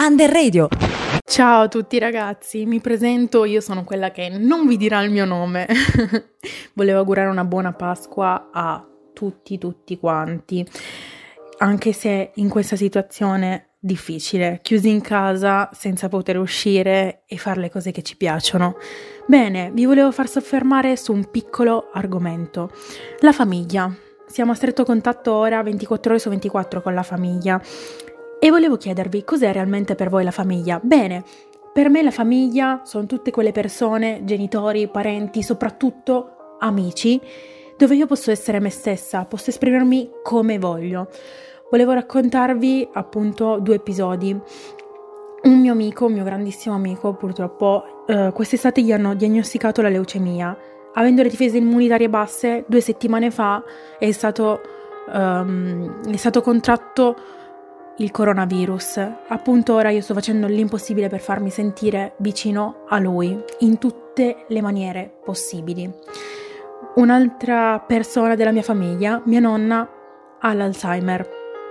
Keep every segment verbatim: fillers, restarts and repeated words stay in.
Under Radio. Ciao a tutti ragazzi, mi presento, io sono quella che non vi dirà il mio nome. Volevo augurare una buona Pasqua a tutti, tutti quanti, anche se in questa situazione difficile, chiusi in casa senza poter uscire e fare le cose che ci piacciono. Bene, vi volevo far soffermare su un piccolo argomento, la famiglia. Siamo a stretto contatto ora ventiquattro ore su ventiquattro con la famiglia e volevo chiedervi cos'è realmente per voi la famiglia. Bene, per me la famiglia sono tutte quelle persone, genitori, parenti, soprattutto amici, dove io posso essere me stessa, posso esprimermi come voglio. Volevo raccontarvi appunto due episodi. Un mio amico, un mio grandissimo amico, purtroppo eh, quest'estate gli hanno diagnosticato la leucemia. Avendo le difese immunitarie basse, due settimane fa è stato, um, è stato contratto il coronavirus. Appunto ora io sto facendo l'impossibile per farmi sentire vicino a lui, in tutte le maniere possibili. Un'altra persona della mia famiglia, mia nonna, ha l'Alzheimer.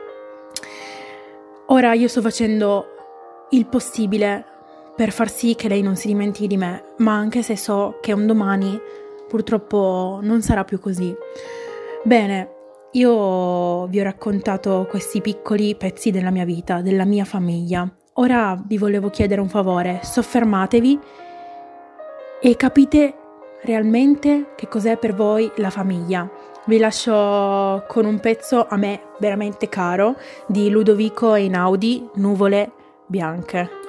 Ora io sto facendo il possibile per far sì che lei non si dimentichi di me, ma anche se so che un domani purtroppo non sarà più così. Bene, io vi ho raccontato questi piccoli pezzi della mia vita, della mia famiglia. Ora vi volevo chiedere un favore, soffermatevi e capite realmente che cos'è per voi la famiglia. Vi lascio con un pezzo a me veramente caro di Ludovico Einaudi, Nuvole bianche.